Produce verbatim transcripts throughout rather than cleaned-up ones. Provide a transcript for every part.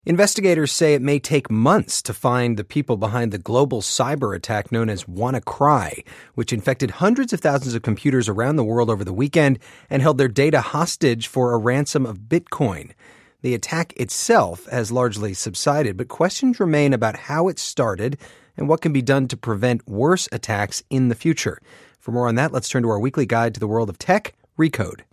Investigators say it may take months to find the people behind the global cyber attack known as WannaCry, which infected hundreds of thousands of computers around the world over the weekend and held their data hostage for a ransom of Bitcoin. The attack itself has largely subsided, but questions remain about how it started and what can be done to prevent worse attacks in the future. For more on that, let's turn to our weekly guide to the world of tech, Recode.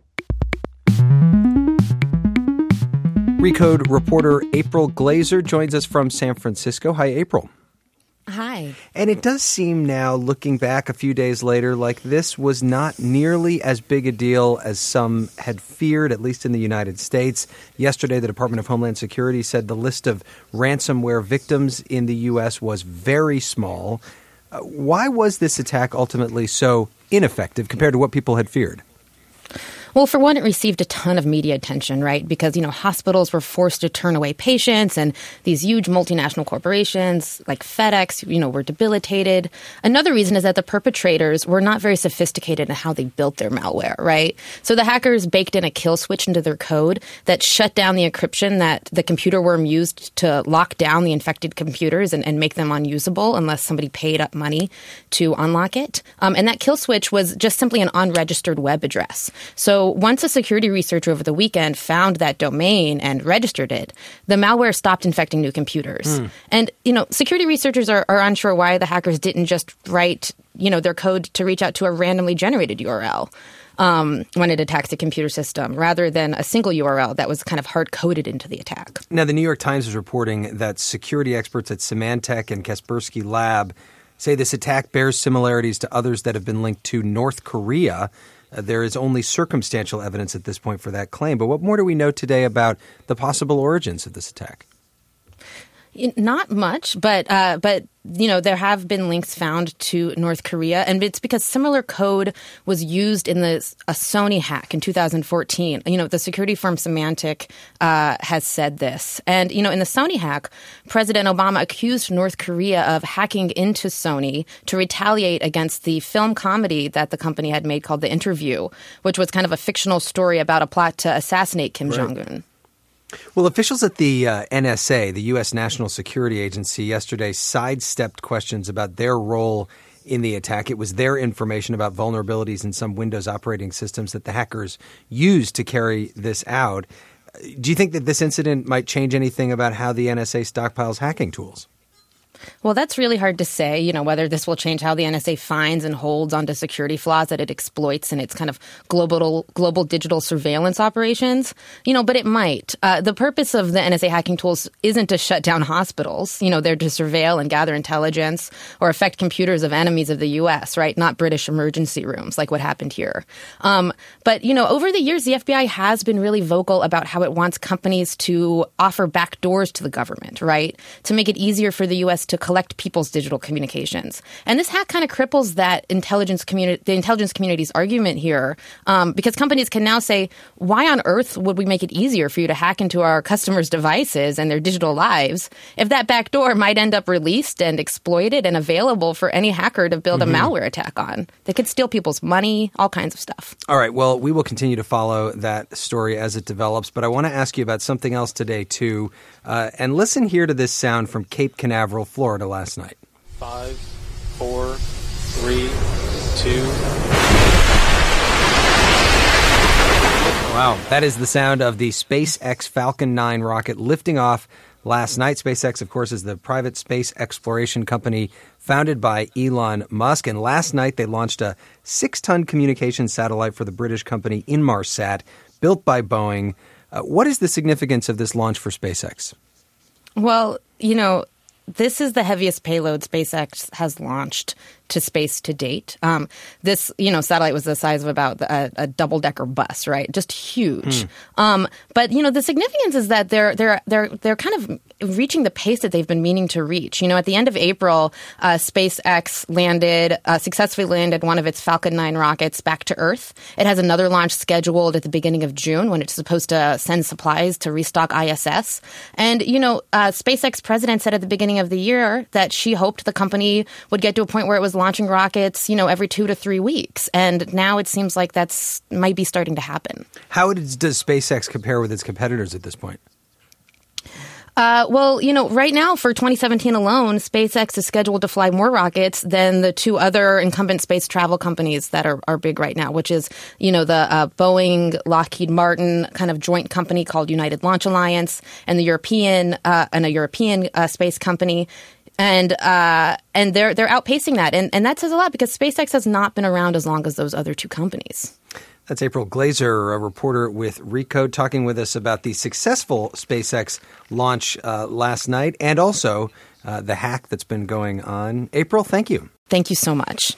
Recode reporter April Glaser joins us from San Francisco. Hi, April. Hi. And it does seem now, looking back a few days later, like this was not nearly as big a deal as some had feared, at least in the United States. Yesterday, the Department of Homeland Security said the list of ransomware victims in the U S was very small. Uh, why was this attack ultimately so ineffective compared to what people had feared? Well, for one, it received a ton of media attention, right? Because, you know, hospitals were forced to turn away patients and these huge multinational corporations like FedEx, you know, were debilitated. Another reason is that the perpetrators were not very sophisticated in how they built their malware, right? So the hackers baked in a kill switch into their code that shut down the encryption that the computer worm used to lock down the infected computers and, and make them unusable unless somebody paid up money to unlock it. Um, and that kill switch was just simply an unregistered web address. So So once a security researcher over the weekend found that domain and registered it, the malware stopped infecting new computers. Mm. And, you know, security researchers are, are unsure why the hackers didn't just write, you know, their code to reach out to a randomly generated U R L um, when it attacks a computer system, rather than a single U R L that was kind of hard-coded into the attack. Now, the New York Times is reporting that security experts at Symantec and Kaspersky Lab say this attack bears similarities to others that have been linked to North Korea. Uh, there is only circumstantial evidence at this point for that claim. But what more do we know today about the possible origins of this attack? Not much, but uh, but you know there have been links found to North Korea, and it's because similar code was used in the a Sony hack in two thousand fourteen. You know, the security firm Symantec uh, has said this, and you know, in the Sony hack, President Obama accused North Korea of hacking into Sony to retaliate against the film comedy that the company had made called The Interview, which was kind of a fictional story about a plot to assassinate Kim right. Jong-un. Well, officials at the uh, N S A, the U S National Security Agency, yesterday sidestepped questions about their role in the attack. It was their information about vulnerabilities in some Windows operating systems that the hackers used to carry this out. Do you think that this incident might change anything about how the N S A stockpiles hacking tools? Well, that's really hard to say, you know, whether this will change how the N S A finds and holds onto security flaws that it exploits in its kind of global global digital surveillance operations, you know, but it might. Uh, the purpose of the N S A hacking tools isn't to shut down hospitals. You know, they're to surveil and gather intelligence or affect computers of enemies of the U S, right? Not British emergency rooms like what happened here. Um, but, you know, over the years, the F B I has been really vocal about how it wants companies to offer back doors to the government, right? To make it easier for the U S to collect people's digital communications. And this hack kind of cripples that intelligence community, the intelligence community's argument here, um, because companies can now say, why on earth would we make it easier for you to hack into our customers' devices and their digital lives if that backdoor might end up released and exploited and available for any hacker to build mm-hmm. a malware attack on? They could steal people's money, all kinds of stuff. All right. Well, we will continue to follow that story as it develops, but I want to ask you about something else today, too. Uh, and listen here to this sound from Cape Canaveral, Florida last night. Five, four, three, two. Wow. That is the sound of the SpaceX Falcon nine rocket lifting off last night. SpaceX, of course, is the private space exploration company founded by Elon Musk. And last night they launched a six-ton communications satellite for the British company Inmarsat, built by Boeing. Uh, what is the significance of this launch for SpaceX? Well, you know, this is the heaviest payload SpaceX has launched to space to date. Um, this, you know, satellite was the size of about a, a double-decker bus, right? Just huge. Hmm. Um, but you know, the significance is that they're they're they're they're kind of reaching the pace that they've been meaning to reach. You know, at the end of April, uh, SpaceX landed uh, successfully landed one of its Falcon nine rockets back to Earth. It has another launch scheduled at the beginning of June when it's supposed to send supplies to restock I S S. And you know, uh, SpaceX president said at the beginning of the year that she hoped the company would get to a point where it was launching rockets, you know, every two to three weeks. And now it seems like that's might be starting to happen. How does SpaceX compare with its competitors at this point? Uh, well, you know, right now for twenty seventeen alone, SpaceX is scheduled to fly more rockets than the two other incumbent space travel companies that are, are big right now, which is, you know, the uh, Boeing, Lockheed Martin kind of joint company called United Launch Alliance, and the European uh, and a European uh, space company. And uh, and they're they're outpacing that. And, and that says a lot because SpaceX has not been around as long as those other two companies. That's April Glaser, a reporter with Recode, talking with us about the successful SpaceX launch uh, last night and also uh, the hack that's been going on. April, thank you. Thank you so much.